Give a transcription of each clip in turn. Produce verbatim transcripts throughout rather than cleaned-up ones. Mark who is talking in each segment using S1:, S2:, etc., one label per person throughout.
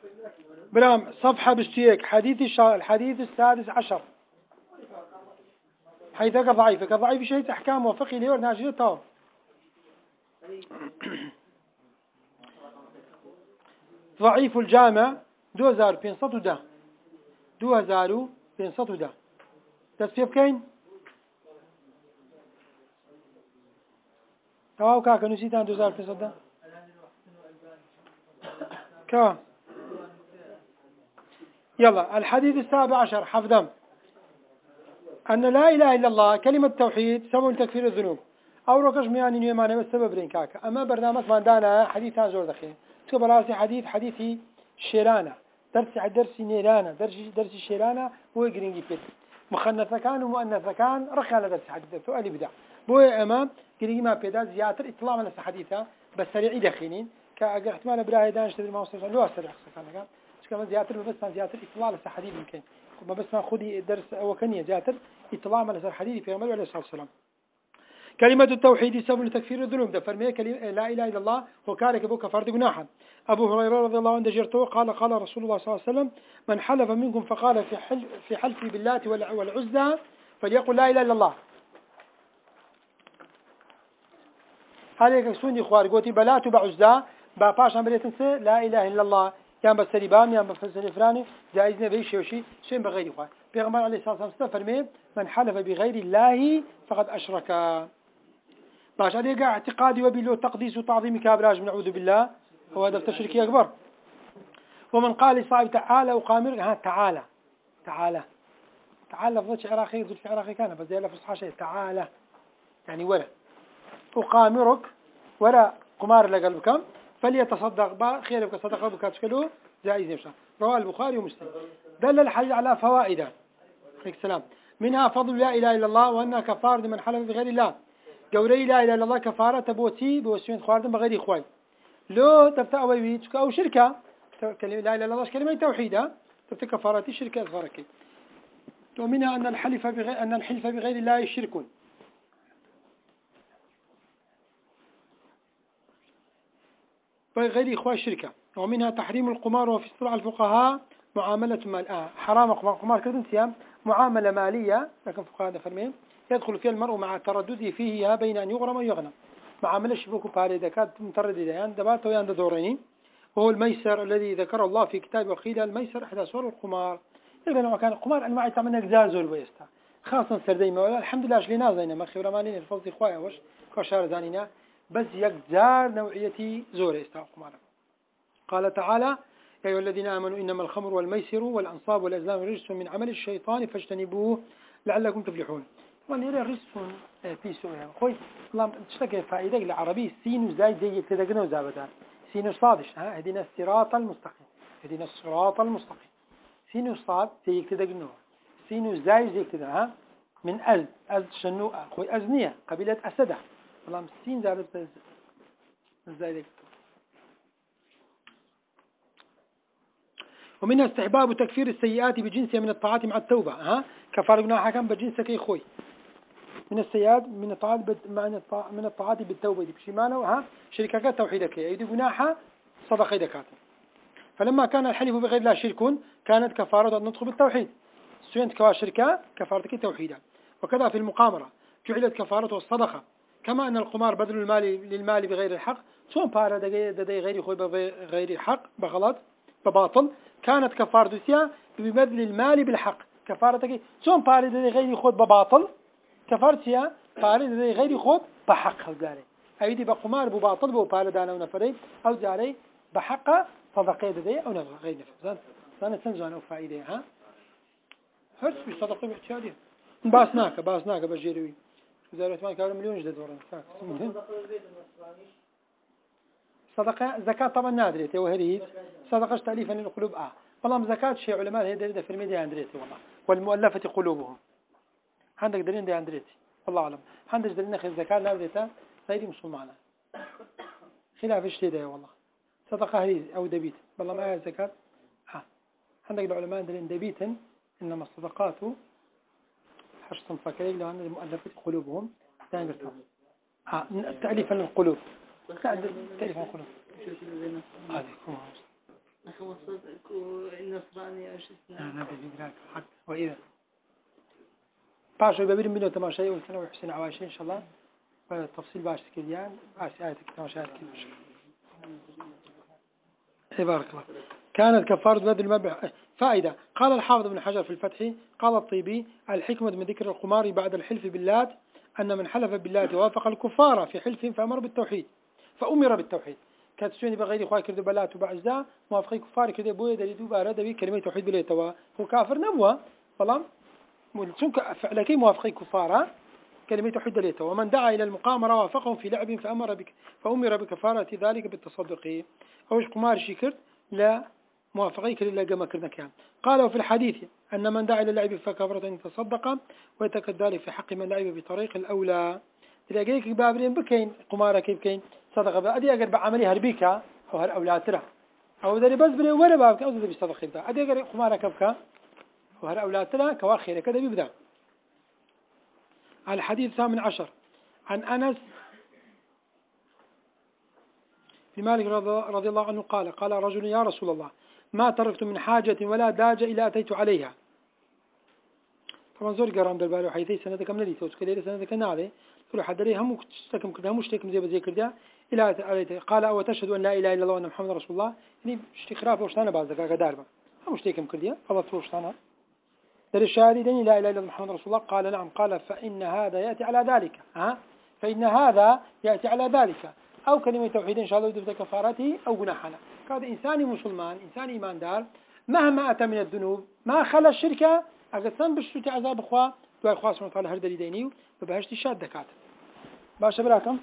S1: برام صفحة بشتيك حديث الشا... الحديث السادس عشر حيثك ضعيف كضعيف شيء أحكام وفقه ليور ناجية طاو ضعيف الجامع دو هزار بينصت وده دو هزار بينصت وده تسبيب كين تواو كاكا نسيتان دو هزار بينصت ده كا يلا الحديث السابع عشر حفظم أن لا إله إلا الله كلمة توحيد سبب تكفير الذنوب أو ركش مياني نيمانه السبب رين كاكا أما برنامج ما دانا حديث زور دخيل تكبر راسي حديث حديثي شيرانة درس درس نيرانة درس درس شيرانة هو جرينجي فيت مخنث كان ومؤنث كان رخى على درس حديث سؤال بدع بوي أمام جرينجي ما بيدا زيادة إطلاع من الحديثة بس سريع دخيلين كاحتمال براهي دانش تدري ما وصل لو سريع كان كان كمان زيادة بس زيادة إطلاع على الحديث يمكن ما بس ناخذ درس أو كنية زيادة إطلاع على الحديث في عمر عليه الصلاة والسلام كلمة التوحيد سبب لتكفير الذنوب ده فرمية كلمة لا إله إلا الله وكارك أبو كفارة جناحا أبو هريرة رضي الله عنه جرته قال قال رسول الله صلى الله عليه وسلم من حلف منكم فقال في حلف في حلف باللات والعزى فليقل لا إله إلا الله هذا سوني خوار قوتي بلات وبعزى باباش عم تنسى لا إله إلا الله يان بسري بام يان بفسر فراني جائز نبي شيء وشيء شيء بغير خوار بيغمر عليه الصلاة والسلام فرمي من حلف بغير الله فقد أشرك باش هذا يقع اعتقادي وبالله تقديس وتعظيم كابراج نعوذ بالله هو هذا التشريك أكبر ومن قال لصاحب تعالى وقامر ها تعالى تعالى تعالى لفظة عراقي ذو في عراقي كان بس زي لفظ شيء تعالى يعني ولا أقامرك ولا قمار لقلبكم فليتصدق با خيرك صدقه بكاتشكلو جائز يمشى رواه البخاري ومسلم دل الحديث على فوائد عليك السلام منها فضل لا إله إلا الله وأنها كفارة لمن حلف بغير الله قولي لا إله إلا الله كفارة تبوتي بوسيون خواردن بغير إخوان لو تبتأ ويبيتك أو شركة كلمة لا إله إلا الله كلمة توحيدة تبتأ كفارة شركة أصغرك ومنها أن الحلف بغير أن الحلف بغير الله شرك بغير إخوان شركة ومنها تحريم القمار وفي اصطلاح الفقهاء معاملة مال آه حرام قمار كذا سيام معاملة مالية لكن فقهاء هذا فرمين يدخل فيها المرء مع تردده فيها بين أن يغرم ويغنم معاملة شبكه باري كانت مترددة يعني دبات ويان دورين وهو الميسر الذي ذكر الله في كتابه وقيل الميسر إحدى صور القمار إذا لما كان القمار أنواع تعملنا جزاء زور بيستا خاصة سردين مولا الحمد لله أشلينا زينا ما خبر مالين الفوز إخوائي وش كشار زانينا بس يجزار نوعيتي زور يستا القمار قال تعالى يا أيها الذين آمنوا إنما الخمر والميسر والأنصاب والأزلام رجس من عمل الشيطان فاجتنبوه لعلكم تفلحون طبعا يرى رجس في سوريا خوي والله تشتكي فائدة العربي سين وزايد زي يتدقنا وزابدان سين وصادش ها هدينا الصراط المستقيم هدينا الصراط المستقيم سين وصاد زي يتدقنا سين وزايد زي يتدقنا ها من أز أز شنو خوي أزنية قبيلة أسدة والله سين زابد زايد ومنها استحباب تكفير السيئات بجنسها من الطاعات مع التوبة ها كفار جناح كان بجنسك يا اخوي من السيئات من الطاعات من الطاعات بالتوبة بشماله ها شركات توحيدك يدي جناحها صدقه دكات فلما كان الحلف بغير الله شرك كانت كفارة النطق بالتوحيد سوينت كوا شركة كفارتك توحيدا وكذا في المقامرة جعلت كفارة الصدقة كما أن القمار بدل المال للمال بغير الحق سون بارا ددي غير خوي بغير الحق بغلط بباطل كانت كفارتها ببذل المال بالحق كفارتك سون بارا ددي غير خود بباطل كفارتها بارا ددي غير خود بحق هزاري أيدي بقمار بباطل بو بارا دانا ونفري أو زاري بحق صدقه ددي أو نفر غير نفر سنة سنجان أو فائدة ها هرس بصدقه باحتيادي باسناك باسناك بجيروي زارت ما كان مليون جدد ورا صدقة زكاة طبعا نادرة وهذه صدقة تأليفا للقلوب آه والله زكاة شيء علماء هي دليل في الميديا عندريتي والله والمؤلفة قلوبهم عندك دليل دي عندريتي والله أعلم عندك دليل نخي الزكاة نادرة غير مسلمانة خلاف الشيء ده والله صدقة هذه أو دبيت والله ما هي زكاة آه عندك العلماء دليل دبيت إنما الصدقات حش صنفا كليل لو أن المؤلفة قلوبهم تانقرتهم آه تأليفا للقلوب تأليفا للقلوب هذه
S2: النصراني أو شو اسمه
S1: نبي ذكرك حق وإذا باشا ببين منه تماشي وسنة وحسين عواشي إن شاء الله تفصيل باش كذيان باش آياتك تماشيات كذا بارك الله. كانت كفارة بدل المبيع فائدة. قال الحافظ بن حجر في الفتح قال الطيبي الحكمة من ذكر القمار بعد الحلف باللات أن من حلف باللات وافق الكفار في حلف فأمر بالتوحيد فأمر بالتوحيد كاتسوني بغير إخوة كردوا بلات وبعزاء موافقي كفار كردوا بوية دليدوا بأراد بي كلمة توحيد بليتوا هو كافر نبوة فلام فعلك موافقي كفار كلمة توحيد بليتوا ومن دعا إلى المقامرة وافقهم في لعب فأمر بك فأمر بكفارة ذلك بالتصدق أوش قمار شكرت لا موافقيك لله جمع كرنا كان قالوا في الحديث أن من دعا إلى اللعب فكفرة أن يتصدق ويتكد ذلك في حق من لعب بطريق الأولى تلاقيك بابلين بكين قمارة كيف كين صدق بأدي أجر بعملي هربيكا أو هر أولاد ترى أو ذري بس بري ولا بابك أو ذري بيصدق بدا أدي أجر قمارة كفكا وهر أولاد ترى كواخير كذا بيبدأ. الحديث الثامن عشر عن أنس بن مالك رضي الله عنه قال قال رجل يا رسول الله ما تركت من حاجة ولا داجة إلا أتيت عليها. طبعا زور قرام درباري وحيثي سنتك من اللي توسك ليلة سنتك نعلي كل حد ليه هم تستكم كده هم اشتكم زي بزي كده إلى أتيت قال أو تشهد أن لا إله إلا الله وأن محمد رسول الله يعني اشتخراف وشتانا بعض ذكاء داربا هم اشتكم كده الله تروح شتانا در الشاهدين لا إله إلا محمد رسول الله قال نعم قال فإن هذا يأتي على ذلك ها فإن هذا يأتي على ذلك أو كلمة توحيد إن شاء الله يدفع كفارته أو جناحنا. هذا إنسان مسلمان إنسان إيمان دار مهما أتى من الذنوب ما خلى الشركة أقسم بالشتى عذاب أخوة دعاء خاص من طال هردي دينيو وبهشت الشاد دكات باشا براكم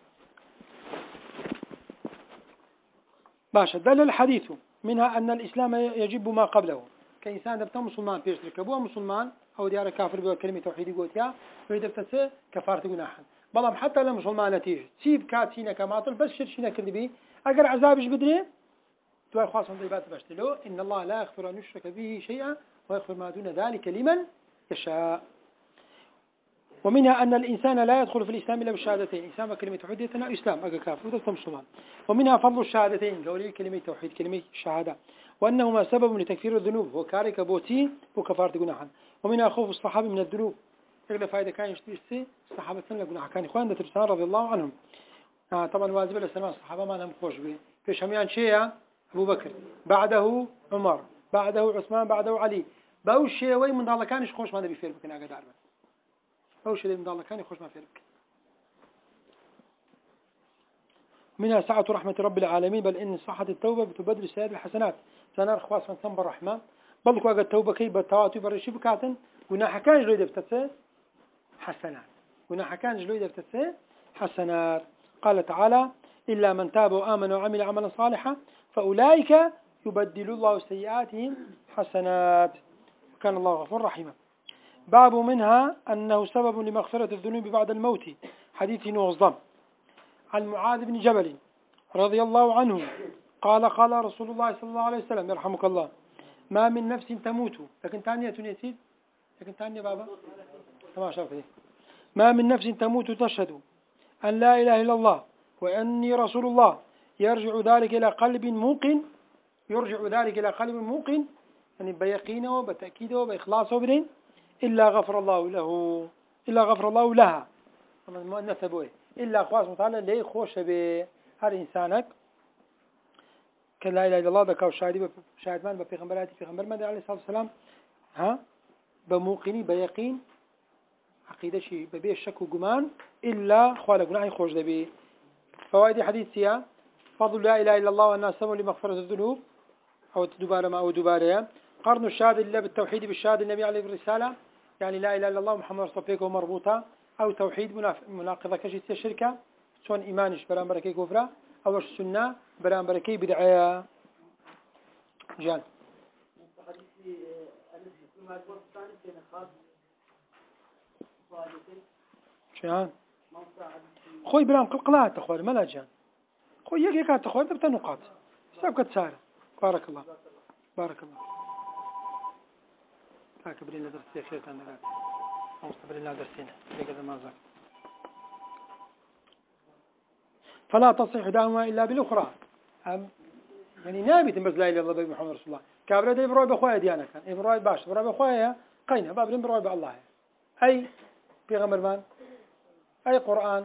S1: باشا دل الحديث منها أن الإسلام يجب ما قبله كإنسان دبته مسلمان في الشركة أبوه مسلمان أو ديار كافر بكلمة توحيد يقولها ويدبته كفارة جناحا بلام حتى لو مسلمان نتيجة سيب كاتينا كماطل بس شرشينا كذبي أجر عذابش بدري دعاء خاص من ضيبات باشتلو إن الله لا يغفر أن يشرك به شيئا ويغفر ما دون ذلك لمن يشاء. ومنها أن الإنسان لا يدخل في الإسلام إلا بالشهادتين إسلام كلمة توحيد إسلام أجر كافر ودكتم مسلمان. ومنها فضل الشهادتين قولي كلمة توحيد كلمة شهادة وأنهما سبب لتكفير الذنوب وكارك بوتي وكفارة جناحا. ومنها خوف الصحابة من الذنوب إغلى فائدة كان يشتري الصحابة سنة جناح كان إخوان دترسان رضي الله عنهم آه طبعا واجب لسنة الصحابة ما لهم خوش به فيش هميان شيء أبو بكر بعده عمر بعده عثمان بعده علي باوش شيء وين من الله كان يخوش ما نبي فير بكنا قدر بس باوش اللي من الله كان يخوش ما فير بك. منها سعة رحمة رب العالمين بل إن صحة التوبة بتبدل سائر الحسنات سنار خواص من تنبر الرحمة بل كوا التوبة كي بتواتي برشي بكاتن جناح كان جلوي دفتسه حسنات جناح كان جلوي دفتسه حسنات. قال تعالى إلا من تاب وآمن وعمل عملا صالحا فأولئك يبدل الله سيئاتهم حسنات كان الله غفور رحيما. باب منها أنه سبب لمغفرة الذنوب بعد الموت حديث نوظم عن معاذ بن جبل رضي الله عنه قال قال رسول الله صلى الله عليه وسلم يرحمك الله ما من نفس تموت لكن تانية تنسيد لكن تانية بابا ما شاف دي ما من نفس تموت تشهد أن لا إله إلا الله وأني رسول الله يرجع ذلك إلى قلب موقن يرجع ذلك إلى قلب موقن يعني بيقينه وبتأكيده وبإخلاصه بدين إلا غفر الله له إلا غفر الله لها المؤنث أبوه إلا خواص متعالى ليه خوش به هر إنسانك كان لا إله إلا الله ذكر شاهد شاهد من بفيغمبراتي فيغمبر من عليه الصلاة والسلام ها بموقني بيقين عقيدة شيء ببيع الشك وجمان إلا خوالق نعي خوش به. فوائد حديثها فضل لا إله إلا الله والناس سبب لمغفرة الذنوب أو دبارة ما أو دبارة قرن الشهادة لله بالتوحيد بالشهادة النبي عليه الرسالة يعني لا إله إلا الله محمد رسول الله مربوطة أو توحيد مناقضة كشيء الشركة شون إيمانش برام بركي كفرة أو السنة برام بركي بدعية جان شان خوي برام قلقلات تخوي ملا جان خوي يجي كات تخوي تبت نقاط سابقة سارة بارك الله بارك الله أكبر لنا درس يا شيخ أنا مستقبل لنا درسنا لقد ما زال فلا تصح دعوة إلا بالأخرى يعني نابت بس لا إله إلا الله بي محمد رسول الله كابرا دي بروي بخويا ديانا كان إيه بروي باش بروي بخويا قينا بابرين بروي بالله أي بيغمر مان أي قرآن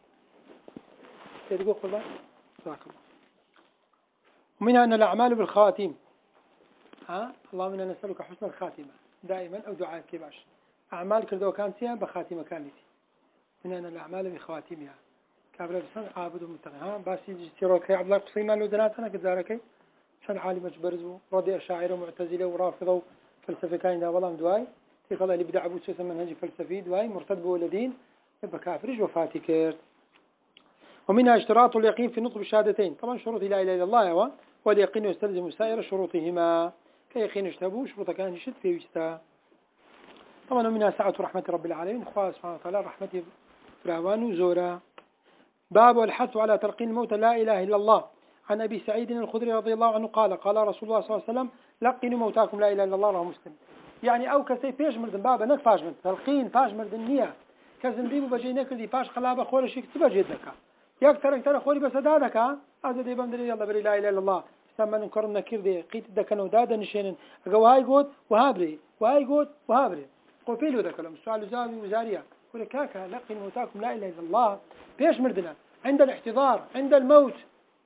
S1: تقول قرآن جزاك الله ومنها أن الأعمال بالخواتيم ها اللهم إنا نسألك حسن الخاتمة دائما أو دعاء كباش أعمال كردو كانت فيها بخاتمة كانت من أن الأعمال بخواتيمها كابرا بسان عابد ومتقي ها باسي جتيروكي عبد الله قصيمان لو دناتنا كذلك شان عالم جبرزو رضي الشاعر ومعتزله ورافضه فلسفه كاين دا والله دواي تيقول اللي بدع ابو سوسه منهج فلسفي دواي مرتد بولدين يبقى كافر وفاتي كير ومنها اشتراط اليقين في نطق الشهادتين طبعا شروط لا اله الا الله واليقين يستلزم سائر شروطهما كيقين اشتبوا شروط كان يشد في وجهه طبعا ومنها سعة رحمة رب العالمين خواه سبحانه وتعالى رحمته فراوان وزورا باب الحث على تلقين الموت لا إله إلا الله عن أبي سعيد الخدري رضي الله عنه قال قال رسول الله صلى الله عليه وسلم لقنوا موتاكم لا إله إلا الله رواه مسلم يعني أو كسي فيش مردن بابا نك فاش مردن تلقين فاش مردن نية كزنديب بجي نكردي فاش خلابة خوري شيك تبا جدك ياك ترك ترى خوري بس دادك هذا دي بمدري يلا بري لا إله إلا الله استمع نكر نكردي قيت دكنا ودادا نشينن أجو هاي قوت وهابري وهاي قوت وهابري قفيلو ذا كلام السؤال زاوي وزارية يقول كاكا لقن موتاكم لا إله إلا الله بيش مردنا عند الاحتضار عند الموت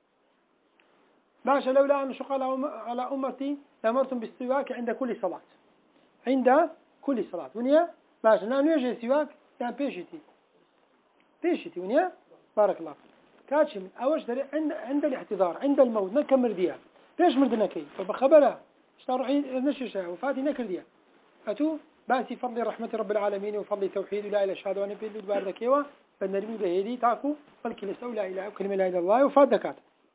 S1: باشا لولا أن شق على أمتي لأمرتم بالسواك عند كل صلاة عند كل صلاة ونيا باشا لا نيجي سواك يعني بيشتي بيشتي ونيا بارك الله كاتش من أول شيء عند عند الاحتضار عند الموت نكمل ديها بيش مردنا كي فبخبرها اشترعي نششة وفاتي نكر ديها أتو باسي فضل رحمة رب العالمين وفضل توحيد لا إله إلا الله وأنا بيد البارد كيوا فنرمي بهذه تاكو فالكل سو لا إله وكلمة لا إله إلا الله وفاد دكات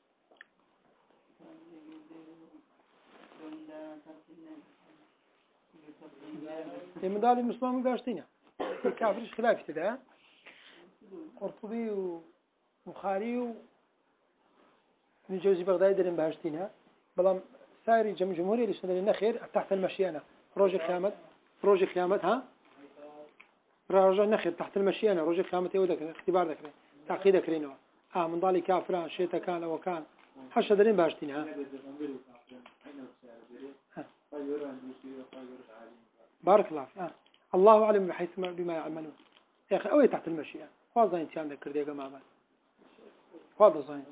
S1: المدال المسلم قاشتينا الكافرش خلاف تدا قرطبي وبخاري وابن جوزي بغدادي درن بهاشتينا بلام ساري جمهوري لسنة النخير تحت المشيانة روج القيامة روج القيامة ها رجع نخير تحت المشيانة روج القيامة يودك اختبار ذكرين تعقيد ذكرينه اه من ضالي كافران شيتا كان وكان حش درين باشتين ها بارك الله آه. الله أعلم بحيث بما يعملون يا أخي أوي تحت المشيئة واضح أنت عندك كردي يا جماعة واضح صحيح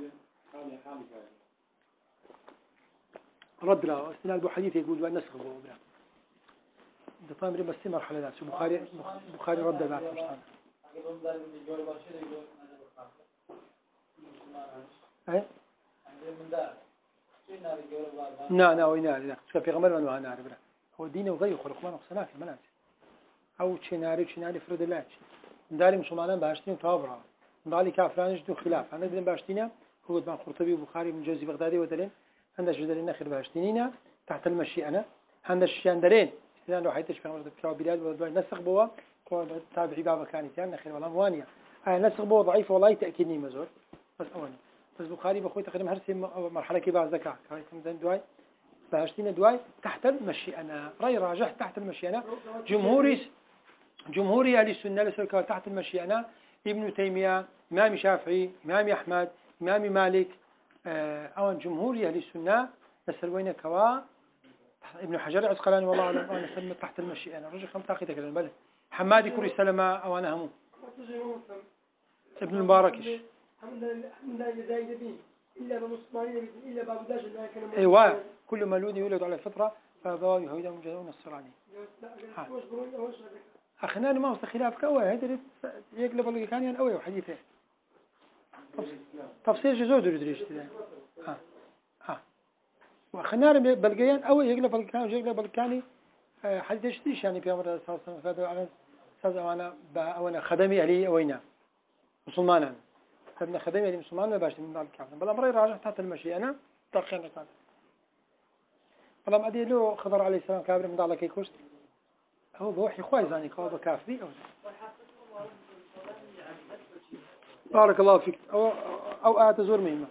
S1: رد له استناد أبو حديث يقول والنسخ هو بلا ده طيب بس مرحلة ذات بخاري بخاري رد ذات مش طبعا إيه نا نا وين نا في غمر من وهنا عربنا هو دينه وغير خلق ما نقصنا في مناس أو شناري شناري فرد الله داري مسلمان باشتين طابرة داري كافرانش دو خلاف أنا دين باشتينا هو ابن قرطبي وبخاري من جوزي بغدادي ودلين عندنا جدلين آخر باشتينينا تحت المشي أنا عندنا الشياندرين إذا لو حيتش في عمر بتوع بلاد ولا نسخ بوا تابعي بابا كانت يعني آخر ولا موانية أنا نسخ بوا ضعيف والله تأكيدني مزور بس أولي بس بخاري بخوي تقريبا هرسي مرحلة كبار زكاة كويس من دواي باشتينا دواي تحت المشي أنا رأي راجح تحت المشي أنا جمهوري جمهوري أهل السنة لسلكوا تحت المشي أنا ابن تيمية إمام شافعي إمام أحمد إمام مالك أو جمهوري أهل السنة لسلوين كوا ابن حجر عسقلاني والله أعلم أنا سلم تحت المشي أنا رجل خم تاقي تكلم بل حمادي كوري سلمة أو أنا همو ابن المباركش إلا بمسلمين إلا بابداش أيوة كل مولود يولد على الفطرة فأبواه يهودان ويجدون الصراني أخنان ما وصل خلاف كوي هذا يقلب اللي كان ينقوي وحديثه تفسير جزء دريش كذا ها ها وأخنان بلقيان أوي يقلب اللي كان يقلب اللي كان حديث شتيش يعني في أمر الصلاة فهذا على أساس أنا أنا خدمي عليه أوينا مسلمانا ابن خدمي عليه مسلمان ما باش من الكافر بل أمري راجع تحت المشي أنا ترخين كذا بل أم أدي له خضر عليه السلام كابر من ضالك يكوست هو بوحي خوي زاني قاضي كافري أو بارك الله فيك أو أو آت زور مهمة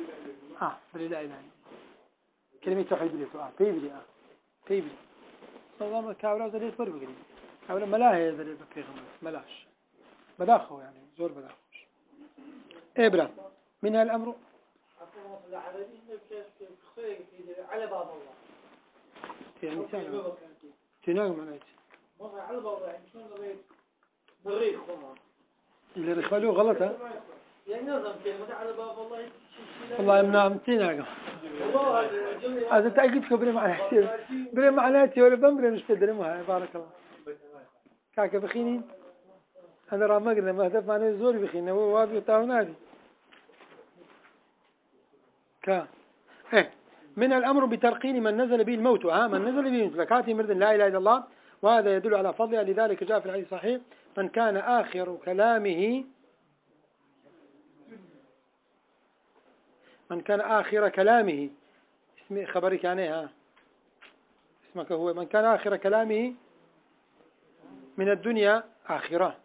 S1: آه لا إله إلا كلمة توحيد بالله آه بيبلي آه بيبلي نظام كابلا زليت بر بقري كابلا ملاهي زليت بكيغم ملاش بداخو يعني زور بداخوش إبرة منها الأمر
S2: على باب الله
S1: يعني تناغ معناته
S2: على باب الله يعني شلون قضيت بريخ والله
S1: اللي رخلوه غلط ها
S2: يعني نظم كلمة على باب الله
S1: والله منام تناغ هذا تأكيد كبري معناته بري معناته ولا بمبري مش تدري ما بارك الله كاك بخيني أنا رامقنا ما هدف معناه زور بخيني هو وابي وتاونادي كا إيه من الأمر بترقين من نزل به الموت ها من نزل به زكاة مرد لا إله إلا الله وهذا يدل على فضلها لذلك جاء في الحديث الصحيح من كان آخر كلامه من كان آخر كلامه اسم خبرك يعني ها اسمك هو من كان آخر كلامه من الدنيا آخرة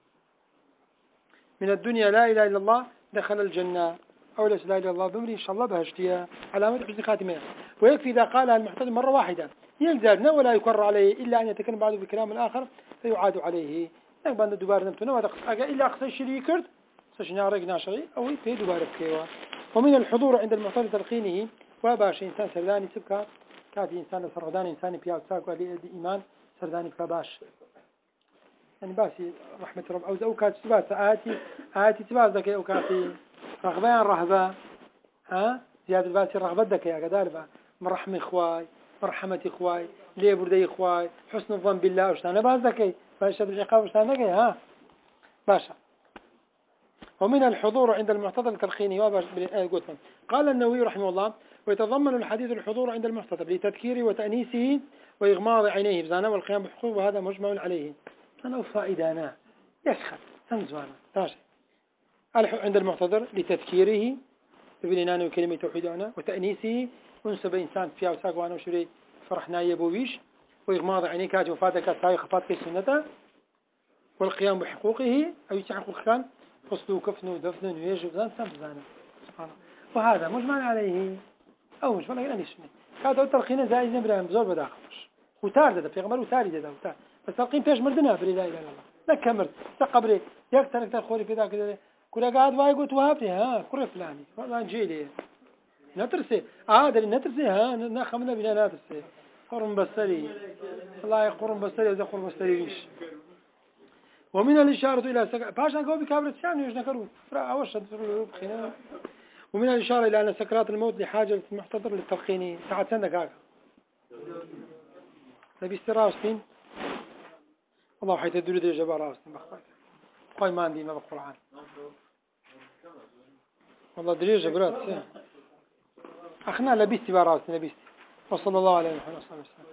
S1: من الدنيا لا إله إلا الله دخل الجنة أو لا إله إلا الله بمري إن شاء الله بهشتيا علامة حسن خاتمة ويكفي إذا قالها المحتضر مرة واحدة يلزمنا ولا يكرر عليه إلا أن يتكلم بعضه بكلام آخر فيعاد عليه نقبل دبار نمتنا ولا إلا أقصى شيء كرد سشنارك ناشري أو في دبار بكيوا ومن الحضور عند المحتضر تلقينه وباش إنسان سرداني سبكا كاتي إنسان سردان إنسان بياو تساق ولي إيمان سرداني بكباش يعني باسي رحمة رب أو أو كات سبات آتي آتي سبات ذكي أو كاتي رغبان رهبة ها زيادة باسي رغبة ذكي يا قدار مرحمة إخواي مرحمة إخواي ليه بردي إخواي حسن الظن بالله وشتانا باس ذكي باش العقاب وشتانا ذكي ها باشا ومن الحضور عند المحتضر التلقيني وباش قلت قال النووي رحمه الله ويتضمن الحديث الحضور عند المحتضر لتذكيره وتأنيسه وإغماض عينيه بزانه والقيام بحقوق وهذا مجمع عليه أنا فائدانا يسخر سنزوانا تاشي عند المحتضر لتذكيره ببنينان وكلمة توحيدنا وتأنيسه ونسب إنسان فيها وساق وانا وشري فرحنا يبويش وإغماض عينيه كاج وفاتك ساي خفاتك السنة والقيام بحقوقه أو يتحقق كان فصل وكفن ودفن ويجب ذان سنزوانا سبحانه وهذا مجمع عليه أو مجمع عليه نسمي كاتو التلقين زائد نبرا بزور بداخلش وتار ده في غمر وتاري ده وتار بس تلقين فيش مردنا بري لا إله إلا الله نكمل تقبري يكتر أكتر خوري في ذاك كل قاعد واي قلت وهابتي ها كل فلاني والله نجيلي نترسي عادل نترسي ها نخمنا بنا نترسي قرن بسري الله قرن بسري وذا قرن بسري ومن الإشارة إلى سك... باشا قوي بكابرة شان يجنا كروت فرا أوش بخينا ومن الإشارة إلى أن سكرات الموت لحاجة المحتضر للتلقين ساعات سنة كاكا نبي استراستين والله حيث الدولة دي جبار راستين بخبرك قاي ما عندي ما بالقرآن والله دريجة برات أخنا لبيستي براستين لبيستي وصلى الله عليه وسلم